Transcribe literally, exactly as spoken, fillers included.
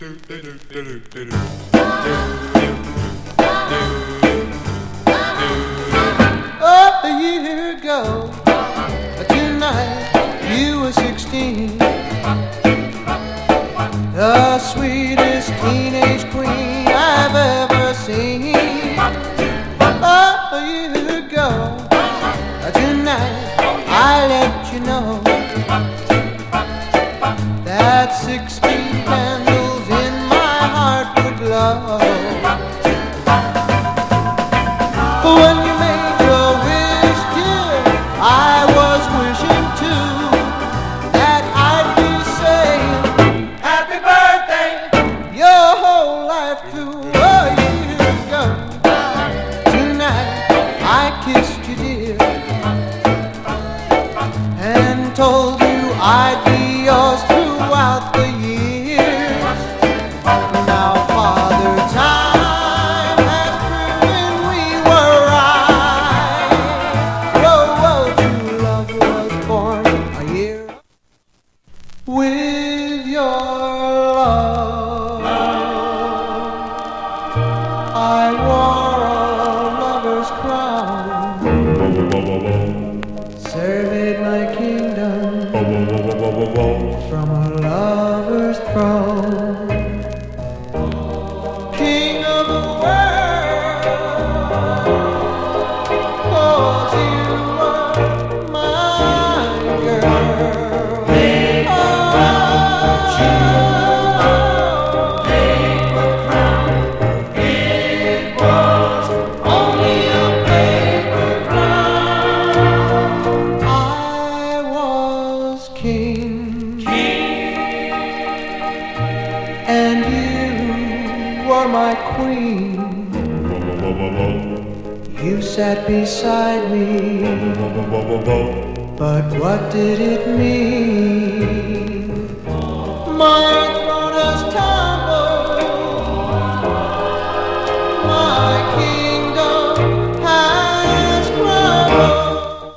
A year ago, tonight, you were sixteen. The sweetest teenage queen I've ever seen. A year ago, tonight, I let you know that sixteen candles in my heart would glow. When you made your wish, dear, I was wishing too that I'd be saying happy birthday your whole life through. A year ago tonight, I kissed you, dear, and told you I'd be yours throughout the years. Now, Father Time has proven we were right. Whoa, whoa, true love was born a year with your love. I wore a lover's crown, surveyed my kingdom from a lover's throne. King of the world, 'cause you were my girl. They put you made the crown. It was only a paper crown. I was king, and you were my queen. You sat beside me, but what did it mean?